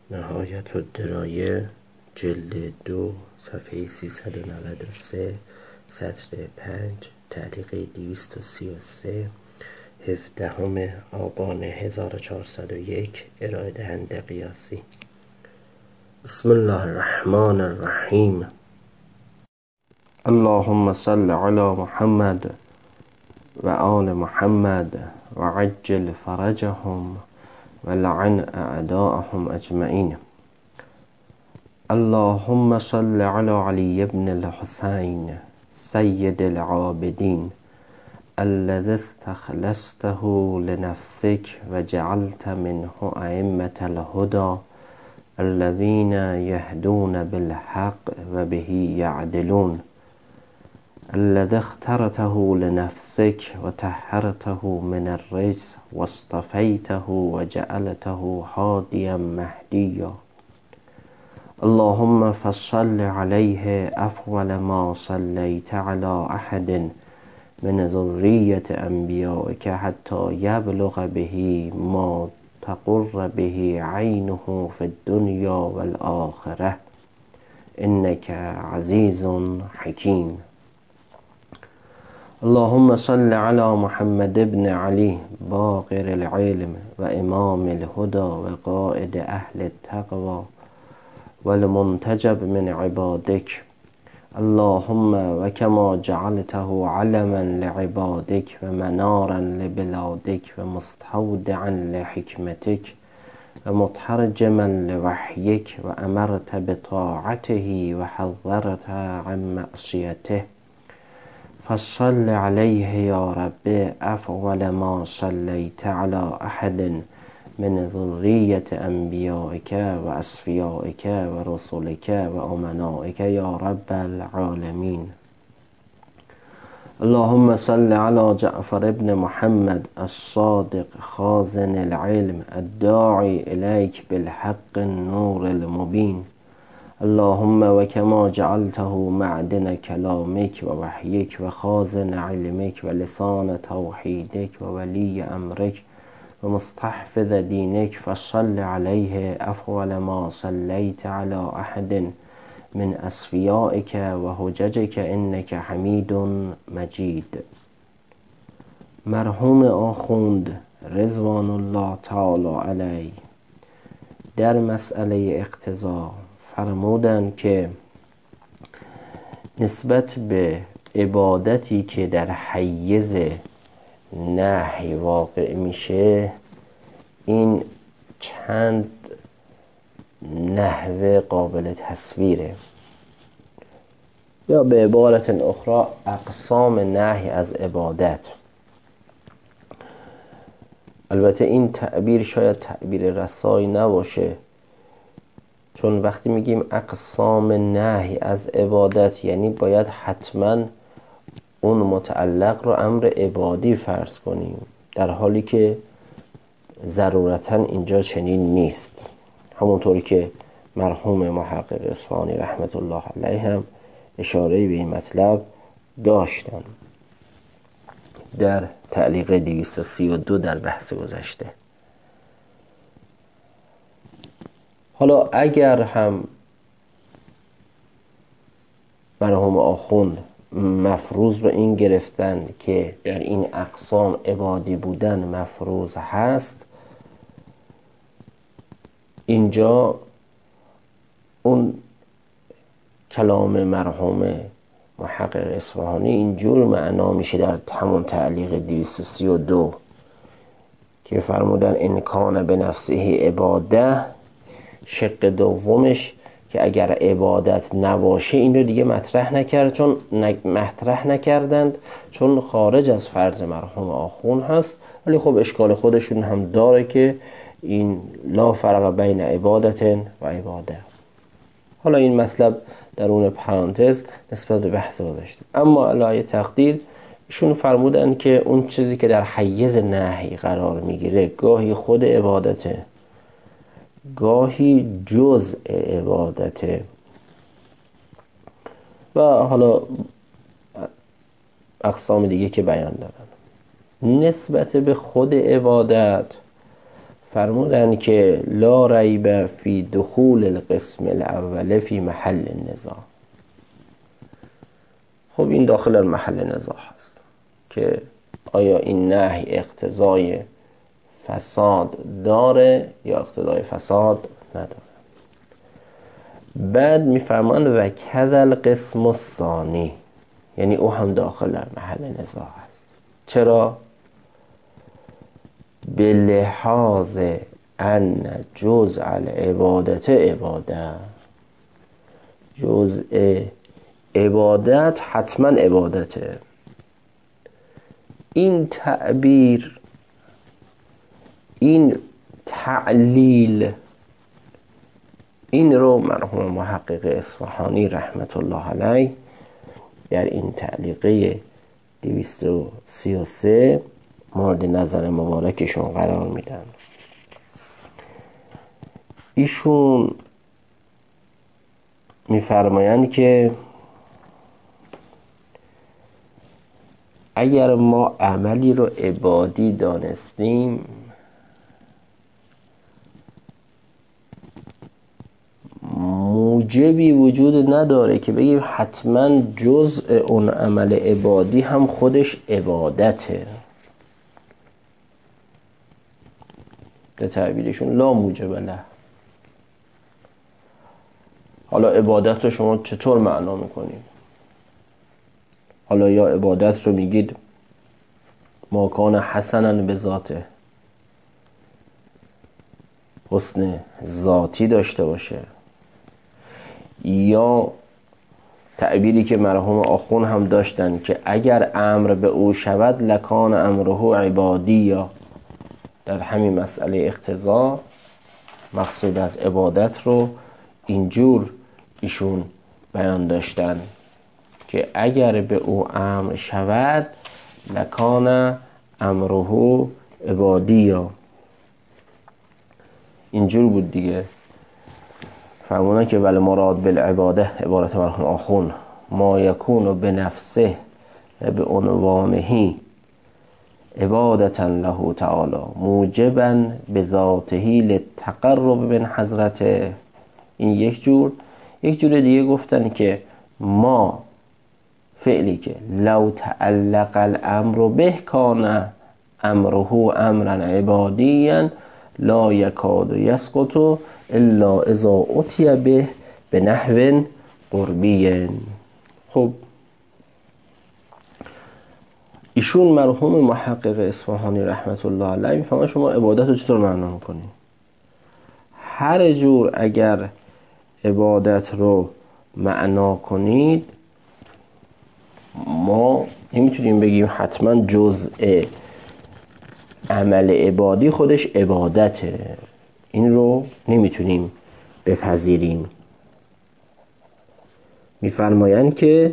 نهایت الدرایه جلد 2 صفحه 393 سطر 5 تعلیق 233 17 آبان 1401 ارائه دهنده قیاسی. بسم الله الرحمن الرحیم. اللهم صل علی محمد و آل محمد و عجل فرجهم و لعن اعداءهم اجمعین. اللهم صل علی علی بن الحسین سید العابدین الذي استخلصته لنفسك وجعلت منه أئمة الهدى الذين يهدون بالحق وبه يعدلون الذي اخترته لنفسك وطهرته من الرجس واصطفيته وجعلته هاديا مهديا. اللهم فصل عليه أفضل ما صليت على أحد من ذرية أنبيائك حتى يبلغ به ما تقر به عينه في الدنيا والآخرة إنك عزيز حكيم. اللهم صل على محمد بن علي باقر العلم وإمام الهدى وقائد أهل التقوى والمنتجب من عبادك. اللهم وكما جعلته علما لعبادك ومنارا لبلادك ومستودعا لحكمتك ومترجما لوحيك وأمرت بطاعته وحذرت عن معصيته فصل عليه يا رب أفضل ما صليت على أحد من ذرية أنبيائك وأصفيائك ورسلك وأمنائك يا رب العالمين. اللهم صل على جعفر بن محمد الصادق خازن العلم الداعي إليك بالحق النور المبين. اللهم وكما جعلته معدن كلامك ووحيك وخازن علمك ولسان توحيدك وولي أمرك ومستحفظ دينك فصل عليه أفضل ما صليت على أحد من أصفيائك وحججك إنك حميد مجيد. مرحوم آخوند رضوان الله تعالی علیه در مسئله اقتضا فرمودند که نسبت به عبادتی که در حیز نهی واقع میشه این چند نحوه قابل تصویره، یا به عبارت اخرى اقسام نهی از عبادت. البته این تعبیر شاید تعبیر رسایی نباشه، چون وقتی میگیم اقسام نهی از عبادت یعنی باید حتما اون متعلق رو امر عبادی فرض کنیم، در حالی که ضرورتا اینجا چنین نیست. همونطوری که مرحوم محقق اصفهانی رحمت الله علیه هم اشاره به این مطلب داشتن در تعلیق 232 در بحث گذشته. حالا اگر هم مرحوم آخوند مفروض رو این گرفتن که در این اقسام عبادی بودن مفروض هست، اینجا اون کلام مرحوم محقق اصفهانی اینجور معنا میشه در همون تعلیق 232 که فرمودن ان کان بنفسه عباده. شق دومش که اگر عبادت نباشه این رو دیگه مطرح نکردند چون خارج از فرض مرحوم آخوند هست، ولی خب اشکال خودشون هم داره که این لا فرق بین عبادت و عباده. حالا این مطلب درون پرانتز نسبت به بحث گذاشته. اما علای تقدیر ایشون فرمودن که اون چیزی که در حیز نهی قرار میگیره گاهی خود عبادته، گاهی جزء عبادته. و حالا اقسام دیگه که بیان دارن. نسبت به خود عبادت فرمودن که لا ریب فی دخول القسم الاول فی محل النزاع. خب این داخل محل نزاع هست که آیا این نهی اقتضای فساد داره یا اقتضای فساد نداره. بعد میفرماند و کذل قسم الثانی، یعنی او هم داخل در محل نزاع است. چرا؟ به لحاظ ان جزء العبادت عباده، جزء عبادت حتما عبادته. این تعبیر، این تعلیل، این رو مرحوم محقق اصفهانی رحمت الله علیه در این تعلیقه 233 مورد نظر مبارکشون قرار میدن. ایشون میفرمایند که اگر ما عملی رو عبادی دانستیم، موجبی وجود نداره که بگیم حتما جزء اون عمل عبادی هم خودش عبادته. به تعبیرشون لا موجب له. حالا عبادت رو شما چطور معنا میکنید؟ حالا یا عبادت رو میگید ما کان حسنا به ذاته، حسن ذاتی داشته باشه، یا تعبیری که مرحوم آخون هم داشتن که اگر امر به او شود لکان امره عبادی، یا در همین مسئله اقتضا مقصود از عبادت رو اینجور ایشون بیان داشتن که اگر به او امر شود لکان امره عبادی، یا اینجور بود دیگه. فرمودن که ولی مراد بالعباده، عبارت مرحوم آخون، ما یکون به نفسه به عنوانه عبادتا له تعالی موجبا به ذاته للتقرب من حضرته. این یک جور دیگه گفتن که ما فعلی که لو تعلق الامر به کان امره امرا عبادیا لا یکاد یسقط الا اذا اتی به نحو قربی. خب ایشون مرحوم محقق اصفهانی رحمت الله علیه میفهمه شما عبادت رو چطور معنا میکنید. هر جور اگر عبادت رو معنا کنید، ما نمیتونیم بگیم حتما جزء عمل عبادی خودش عبادته. این رو نمیتونیم بپذیریم. میفرمایند که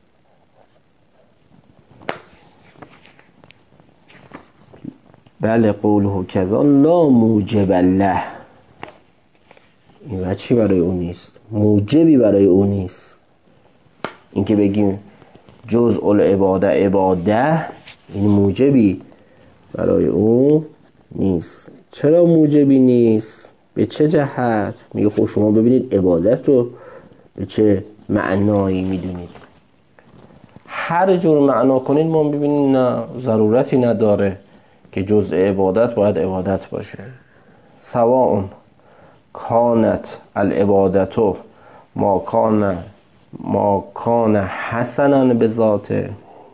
بله قوله کذا لا موجب له، این وچی برای اون نیست، موجبی برای اون نیست. این که بگیم جزء العباده عباده، این موجبی برای اون نیست. چرا موجبی نیست؟ به چه جهت؟ میگه خب شما ببینید عبادت رو به چه معنایی میدونید. هر جور معنا کنید ما ببینید نه، ضرورتی نداره که جزء عبادت باید عبادت باشه. سواء کانت العبادتو ما کان حسنا به ذاته.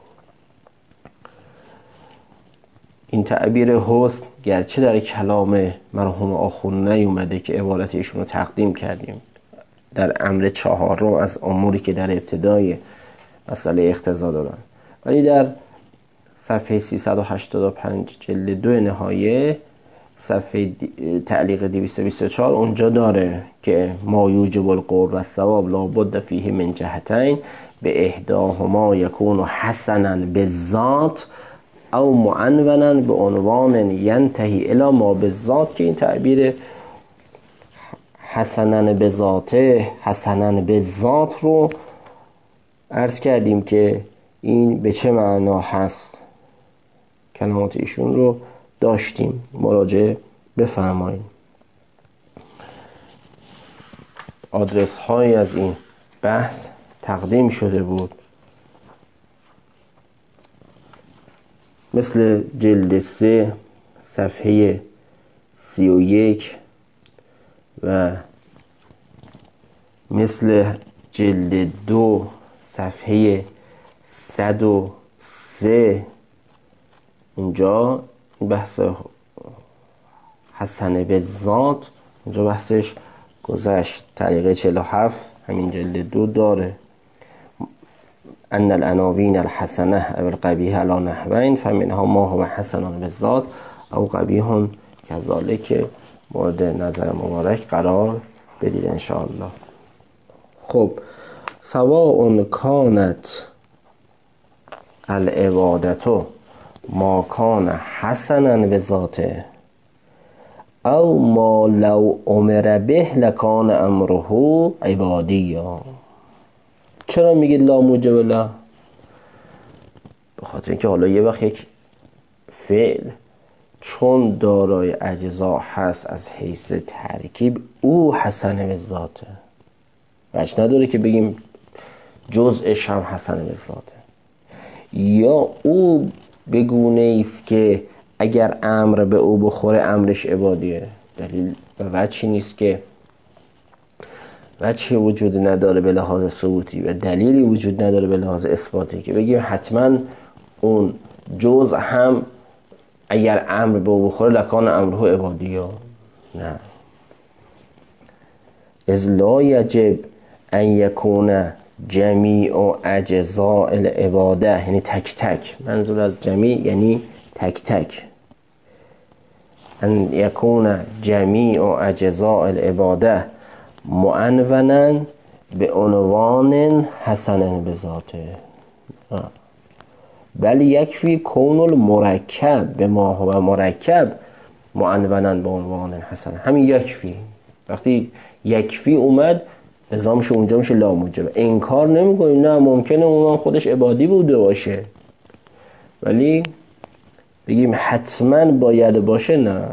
این تعبیر حسن گرچه در کلام مرحوم آخون نیومده که عبارت ایشون رو تقدیم کردیم در امر 4 از اموری که در ابتدای مسئله اقتضا دارن، ولی در صفحه 385 جلد 2 نهایه صفحه تعلیق 224 اونجا داره که ما یوجب القرب و الثواب لابد فیه من جهتین به احداهما یکون حسنا بالذات او معنونا به عنوان ینتهی الی ما بالذات، که این تعبیر حسنا بذاته حسنا بالذات رو عرض کردیم که این به چه معنا هست. کلمات ایشون رو داشتیم، مراجعه بفرمایید. آدرس های از این بحث تقدیم شده بود، مثل جلد 3 صفحه 31 و مثل جلد 2 صفحه 103. اونجا بحث حسن بالذات، اونجا بحثش گذشت. طریقه 47 همین جلد 2 داره. ان العناوین الحسنه او القبیحه علی نحوین فمنها ما هو حسن بالذات او قبیح کذالک، مورد نظر مبارک قرار بدید ان شاء الله. خب سواء کانت العبادت ما کان حسنا بذاته او ما لو امر به لکان امره عبادیا. چرا میگه لا موجب له؟ به خاطر اینکه حالا یه وقت یک فعل چون دارای اجزا هست از حیث ترکیب، او حسن بذاته، وجه نداره که بگیم جزءش هم حسن بذاته. یا او بگونه است که اگر امر به او بخوره امرش عبادیه. دلیل و وجهی نیست که وجهی وجود نداره به لحاظ ثبوتی و دلیلی وجود نداره به لحاظ اثباتی که بگیم حتما اون جزء هم اگر امر به او بخوره لکان امره عبادیه. نه، اذ لا یجب ان یکون جمیع اجزاء العباده، یعنی تک تک، منظور از جمیع یعنی تک تک، ان یکون جمیع اجزاء العباده معنونا به عنوان حسن بذاته، بل یکفی کون المرکب به ما هو مرکب معنونا به عنوان حسن. همین یکفی، وقتی یکفی اومد نظامش اونجا میشه لا موجب. انکار نمیکنیم، نه ممکنه اون خودش عبادی بوده باشه ولی بگیم حتما باید باشه، نه.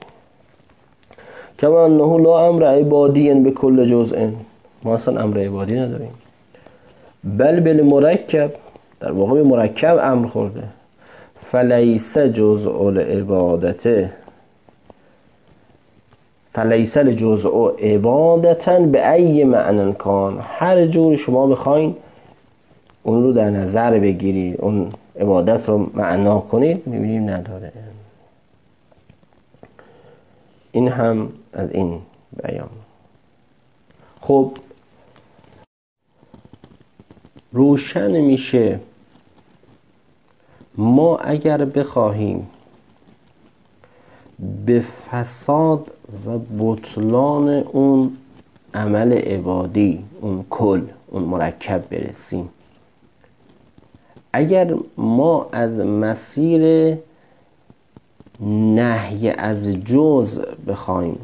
کما انه لا امر عبادی به کل جزء، ما اصلا امر عبادی نداریم. بل بالمرکب، در واقع به مرکب امر خورده. فلیس جزء العبادته فلیس الجزء عبادتا به ای معنی کان. هر جور شما بخواین اون رو در نظر بگیرید، اون عبادت رو معنا کنید، میبینیم نداره. این هم از این بیان. خب روشن میشه ما اگر بخواهیم به فساد و بطلان اون عمل عبادی، اون کل، اون مرکب برسیم، اگر ما از مسیر نهی از جزء بخوایم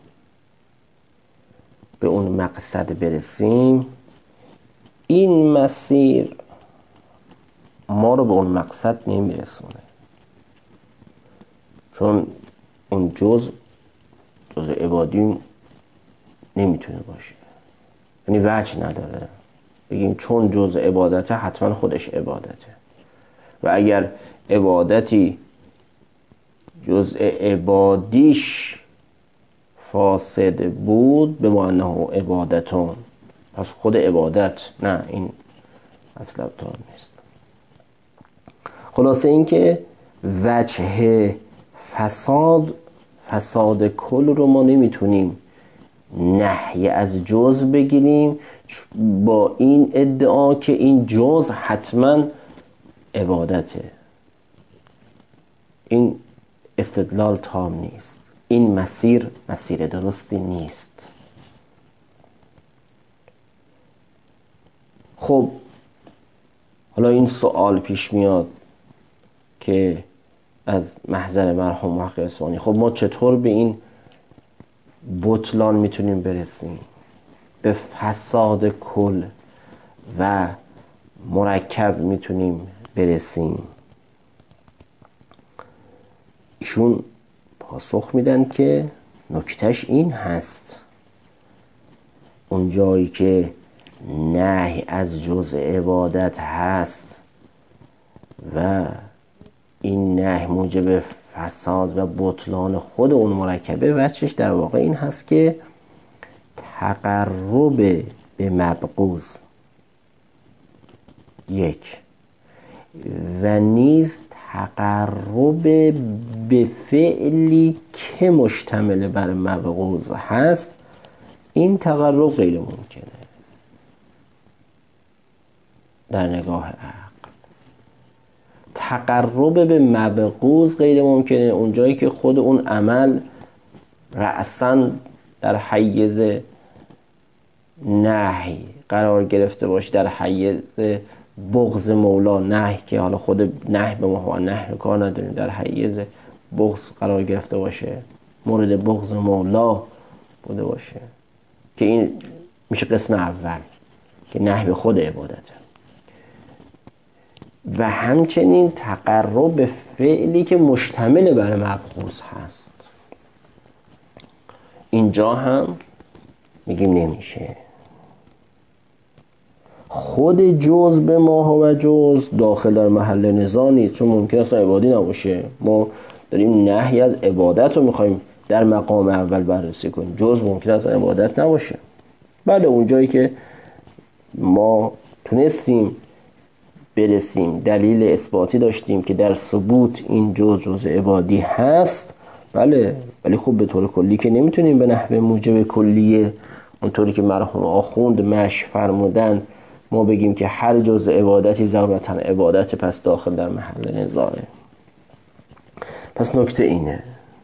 به اون مقصد برسیم، این مسیر ما رو به اون مقصد نمیرسونه، چون اون جزء عبادی نمیتونه باشه، یعنی وجه نداره بگیم چون جزء عبادته حتما خودش عبادته. و اگر عبادتی جزء عبادیش فاسد بود به معنی عبادتون، پس خود عبادت نه، این مطلب تا نیست. خلاصه این که وجه فساد کل رو ما نمیتونیم نهی از جزء بگیریم با این ادعا که این جزء حتما عبادته. این استدلال تام نیست، این مسیر درستی نیست. خب حالا این سوال پیش میاد که از محضر مرحوم محقق اصفهانی، خب ما چطور به این بطلان میتونیم برسیم، به فساد کل و مرکب میتونیم برسیم؟ ایشون پاسخ میدن که نکتهش این هست اون جایی که نهی از جزء عبادت هست و این نهی موجب فساد و بطلان خود اون مرکبه، وجهش در واقع این هست که تقرب به مبغوض یک و نیز تقرب به فعلی که مشتمل بر مبغوض هست، این تقرب غیر ممکنه در نگاه عقل. تقرب به مبغوض غیر ممکنه اونجایی که خود اون عمل رأساً در حیز نهی قرار گرفته باشه، در حیز بغض مولا، نهی که حالا خود نهی به ما نهی رو کار نداریم، در حیز بغض قرار گرفته باشه، مورد بغض مولا بوده باشه، که این میشه قسم اول که نهی به خود عبادته. و همچنین تقرب به فعلی که مشتمل بر مبغوض هست، اینجا هم میگیم نمیشه. خود جز به ما و جز داخل در محل نزاع نیست، چون ممکن است عبادی نباشه. ما داریم نهی از عبادت رو میخوایم در مقام اول بررسی کنیم، جز ممکن است عبادت نباشه. بله اونجایی که ما تونستیم برسیم دلیل اثباتی داشتیم که در ثبوت این جز عبادی هست، بله، ولی خب به طور کلی که نمیتونیم به نحو موجب کلیه اونطوری که مرحوم آخوند مشی فرمودن ما بگیم که هر جز عبادتی ضرورتاً عبادت، پس داخل در محل نزاعه. پس نکته اینه.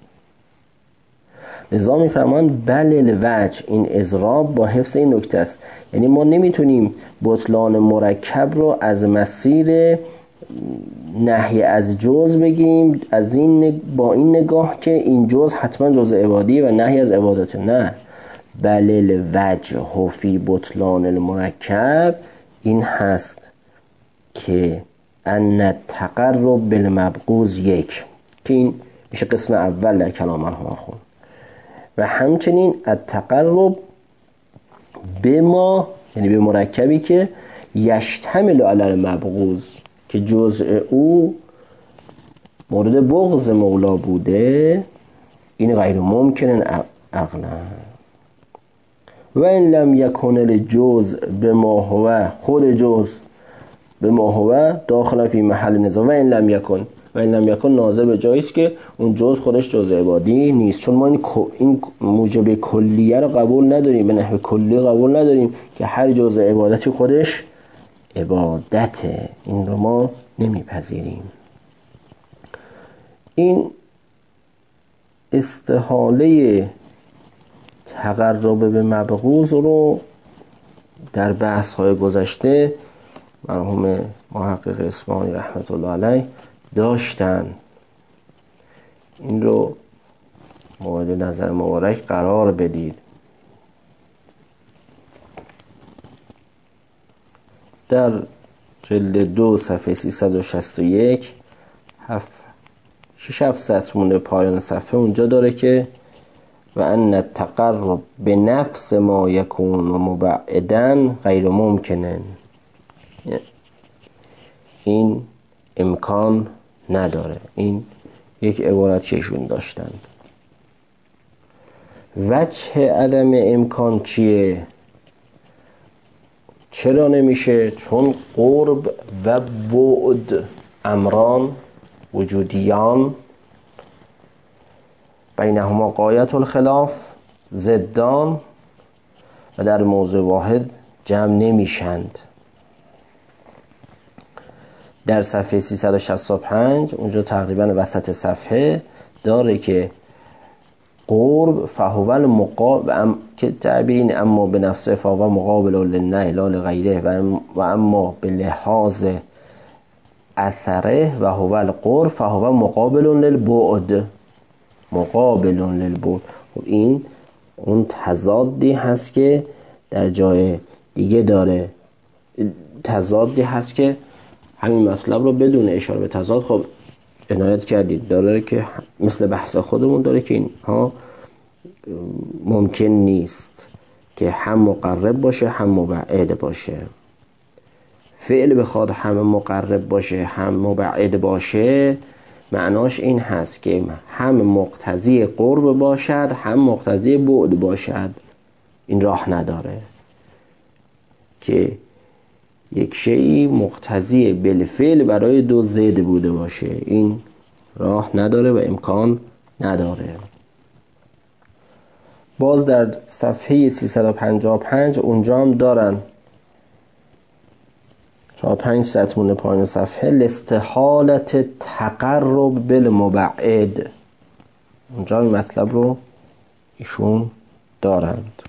لذا میفرمان بل الوجه، این اضراب با حفظ این نکته است. یعنی ما نمیتونیم بطلان مرکب رو از مسیر نهی از جز بگیم از این با این نگاه که این جز حتما جز عبادی و نهی از عبادت. نه، بل الوجه فی بطلان المرکب این هست که ان التقرب بالمبغوض یک، که این میشه قسم اول در کلام مرحوم آخوند. و همچنین التقرب به ما، یعنی به مرکبی که یشتمل علی المبغوض، که جزء او مورد بغض مولا بوده، این غیر ممکنه عقلا. و این لم یکن الجزء به ما هو، خود جزء به ما هو داخل فی محل نزاع. و این لم یکن ناظر به جاییست که اون جزء خودش جزء عبادی نیست، چون ما این موجب کلیه رو قبول نداریم، به نحو کلی قبول نداریم که هر جزء عبادتی خودش عبادته، این رو ما نمیپذیریم. این استحاله تقرب به مبغوض رو در بحث های گذشته مرحوم محقق اصفهانی رحمت الله علیه داشتن. این رو مورد نظر مبارک قرار بدید. در جلد 2 صفحه 361 6-7 سطر مونده پایان صفحه، اونجا داره که و ان التقرب به نفس ما یکون و مبعدن غیر ممکنه، این امکان نداره. این یک عبارت که ایشون داشتند. وجه عدم امکان چیه؟ چرا نمیشه؟ چون قرب و بعد امران وجودیان بینهما غایت الخلاف، ضدان و در موضوع واحد جمع نمیشند. در صفحه 365 اونجا تقریبا وسط صفحه داره که قرب فهو المقابل، که تعبیر این اما به نفسه فهو مقابل للنهی لا لغیره، و اما به لحاظ اثره و هو القرب فهو مقابل للبعد، مقابل للبعد. این اون تضادی هست که در جای دیگه داره، تضادی هست که همین مطلب رو بدون اشاره به تضاد خب عنایت کردید داره که مثل بحث خودمون داره که اینها ممکن نیست که هم مقرب باشه هم مبعد باشه. فعل بخواد هم مقرب باشه هم مبعد باشه معناش این هست که هم مقتضی قرب باشد هم مقتضی بعد باشد. این راه نداره که یک شیء مقتضی بالفعل برای دو ضد بوده باشه. این راه نداره و امکان نداره. باز در صفحه 355 اونجا هم دارن 4-5 سطر مونده پایین صفحه، لاستحالت تقرب بالمبعد. اونجا این مطلب رو ایشون دارند.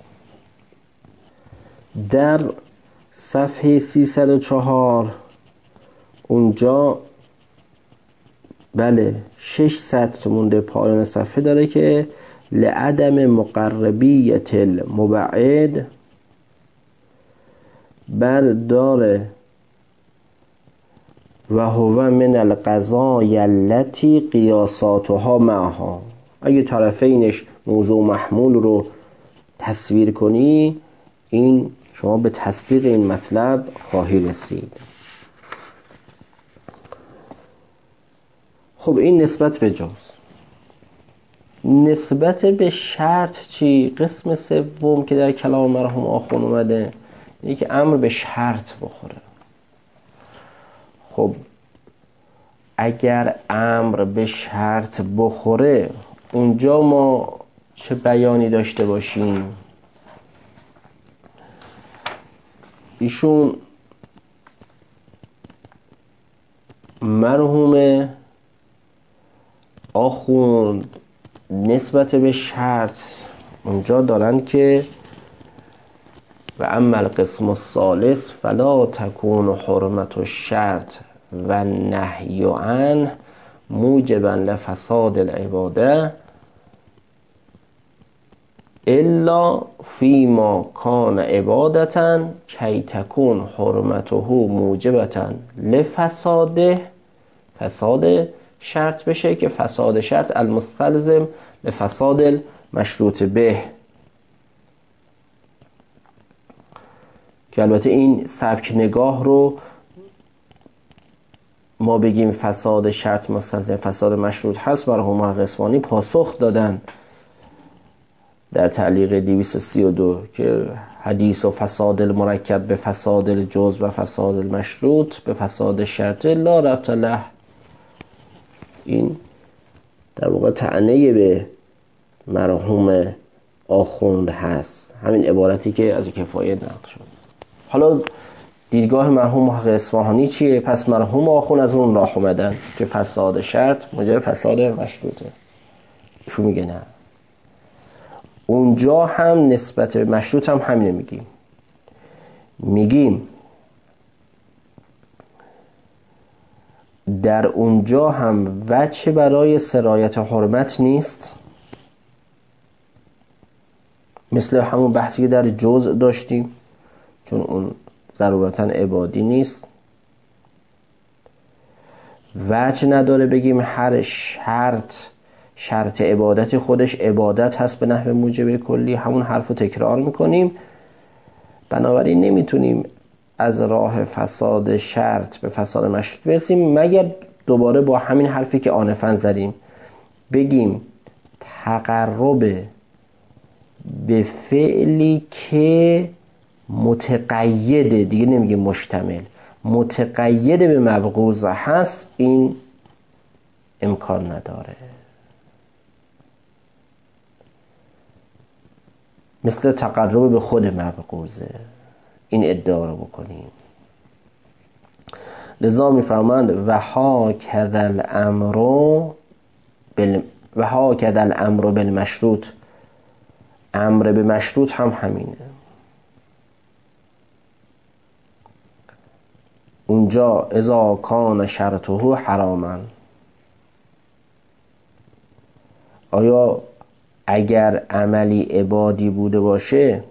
در صفحه 304 اونجا 6 سطر مونده پایان صفحه داره که لعدم مقربیت المبعد بعد داره و هو من القضايا التي قیاساتها معها. اگه طرفینش موضوع محمول رو تصویر کنی این شما به تصدیق این مطلب خواهی رسید. خب این نسبت به جز. نسبت به شرط چی؟ قسم سوم که در کلام مرحوم آخوند اومده اینه که امر به شرط بخوره. خب اگر امر به شرط بخوره اونجا ما چه بیانی داشته باشیم؟ ایشون مرحوم آخوند نسبت به شرط اونجا دارن که و اما القسم الثالث فلا تكون حرمت الشرط و نهی عنه موجبا لفساد العباده الا فيما كان عبادة کی تكون حرمته موجبة لفساده. فساد شرط بشه که فساد شرط المستلزم لفساد المشروط به، که البته این سبک نگاه رو ما بگیم فساد شرط مستلزم فساد مشروط هست مرحوم اصفهانی پاسخ دادن در تعلیق 232 که حدیث و فساد المرکب به فساد الجزء و فساد المشروط به فساد شرط لا ربط له. این در واقع طعنه به مرحوم آخوند هست، همین عبارتی که از کفایه نقل شد. حالا دیدگاه مرحوم محقق اصفهانی چیه؟ پس مرحوم آخوند از اون راه اومدن که فساد شرط موجب فساد مشروطه. ایشون میگه نه، اونجا هم نسبت به مشروط هم همینه میگیم در اونجا هم وجه برای سرایت حرمت نیست، مثل همون بحثی که در جزء داشتیم، چون اون ضرورتاً عبادی نیست. وجه نداره بگیم هر شرط عبادت خودش عبادت هست به نحو موجب کلی، همون حرف رو تکرار میکنیم. بنابراین نمیتونیم از راه فساد شرط به فساد مشروط برسیم مگر دوباره با همین حرفی که آنفن زدیم بگیم تقرب به فعلی که متقیده، دیگه نمیگیم مشتمل، متقید به مبغوض هست، این امکان نداره. مثل تقرب به خود مبغوضه، این ادعا رو بکنیم. لذا میفرماند و هاکذا الامر بالمشروط، امر به مشروط هم همینه. اونجا اذا کان شرطه حراما، آیا اگر عملی عبادی بوده باشه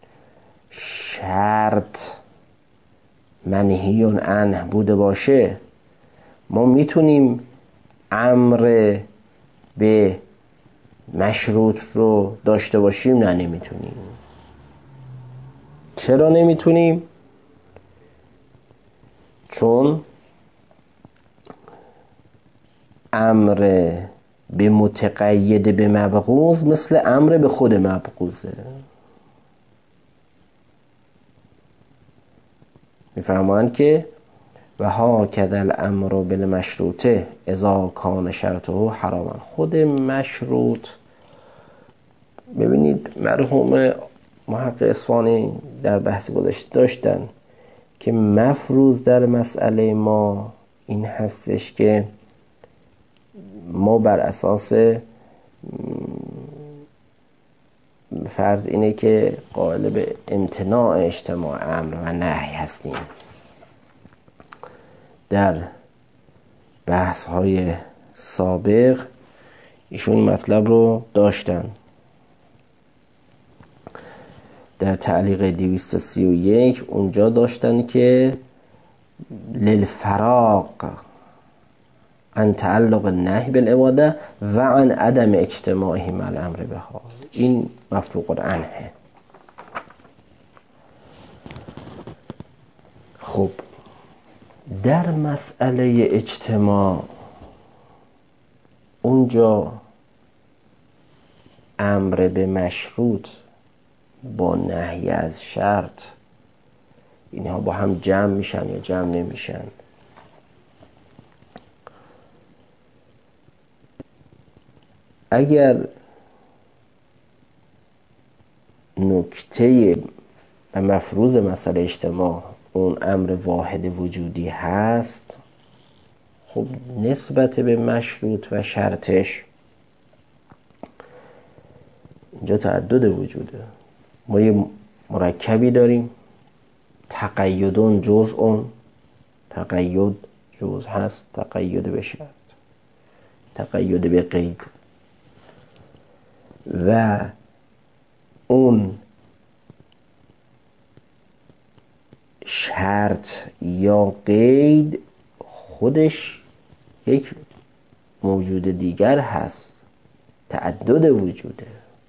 شرط منهی عنه بوده باشه ما میتونیم امر به مشروط رو داشته باشیم؟ نه، نمیتونیم. چرا نمیتونیم؟ چون امر به متقید به مبغوض مثل امر به خود مبغوضه. میفرمایند که و هاکذا الامر بالمشروطه اذا کان شرطه حراما. خود مشروط، ببینید مرحوم محقق اصفهانی در بحث گذشته داشتن که مفروض در مسئله ما این هستش که ما بر اساس فرض اینه که قائل به امتناع اجتماع امر و نهی هستیم. در بحث های سابق ایشون مطلب رو داشتن. در تعلیق 231 اونجا داشتن که للفراق عن تعلق النهی بالعباده و عن عدم اجتماعه مع الامر بها. این مفروق عنه. خب در مسئله اجتماع اونجا امر به مشروط با نهی از شرط اینها با هم جمع میشن یا جمع نمیشن؟ اگر نکته و مفروض مسئله اجتماع اون امر واحد وجودی هست، خب نسبت به مشروط و شرطش اینجا تعدد وجوده. ما یه مرکبی داریم، تقیدون جزءون، تقید جزء هست، تقید به شرط، تقید به قید، و اون شرط یا قید خودش یک موجود دیگر هست، تعدد وجوده.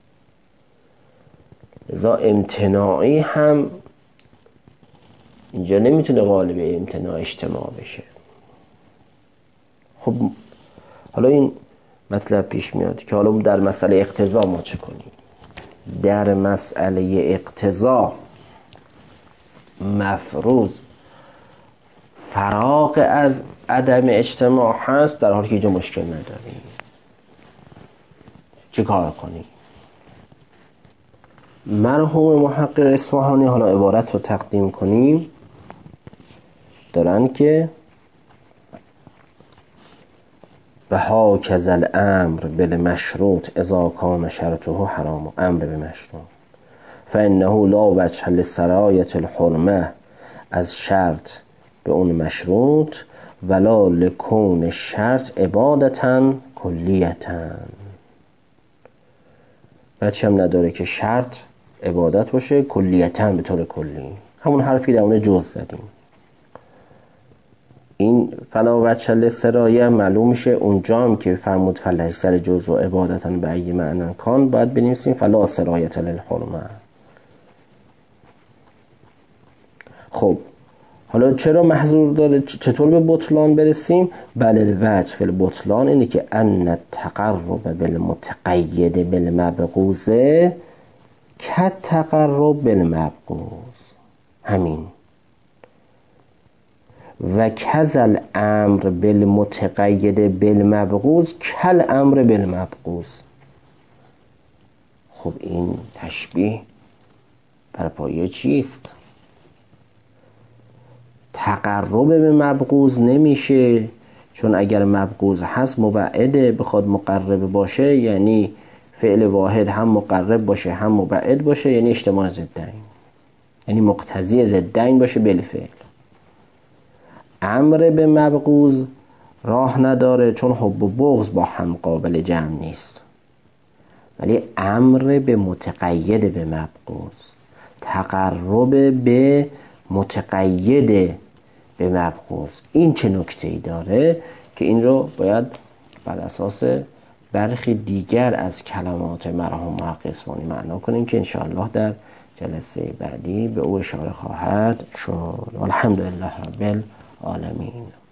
لذا امتناعی هم اینجا نمیتونه غالب امتناع اجتماع بشه. خب حالا این مطلب پیش میاد که حالا در مسئله اقتضا ما چه کنیم؟ در مسئله اقتضا مفروض فراغ از عدم اجتماع هست، در حالی که اینجا مشکل نداریم. چه کار کنیم؟ مرحوم محقق اصفهانی حالا عبارت رو تقدیم کنیم، دارن که و هاکذا الامر بالمشروط اذا کان شرطه حرام. امر به مشروط فانه لا وجه لسرایة الحرمه از شرط به اون مشروط ولا لکون شرط عبادتا کلیتا. بچه هم نداره که شرط عبادت باشه کلیتا، به طور کلی. همون حرفی در اون جز زدیم. این فلا وجه للسرایه معلوم میشه اونجا هم که فرمود فلح سر جز و عبادتا به ای معنی کان، باید بنویسیم فلا سرایت للحرمه. خب حالا چرا محظور داره؟ چطور به بطلان برسیم؟ بله الوجه فی البطلان اینه که ان التقرب بالمتقید بالمبغوض کالتقرب بالمبغوض. همین. و کذا الامر بالمتقید بالمبغوض کالامر بالمبغوض. خب این تشبیه بر پایه چیست؟ تقرب به مبغوض نمیشه، چون اگر مبغوض هست مبعده، بخواد مقرب باشه یعنی فعل واحد هم مقرب باشه هم مبعد باشه، یعنی اجتماع ضدین، یعنی مقتضی ضدین باشه بالفعل. امر به مبغوض راه نداره، چون حب و بغض با هم قابل جمع نیست. ولی امر به متقید به مبغوض، تقرب به متقید به مبغوض، این چه نکته‌ای داره که این رو باید بر اساس برخی دیگر از کلمات مرحوم محقق اصفهانی معنا کنیم که انشاءالله در جلسه بعدی به او اشاره خواهد شد. الحمدلله رب العالمین.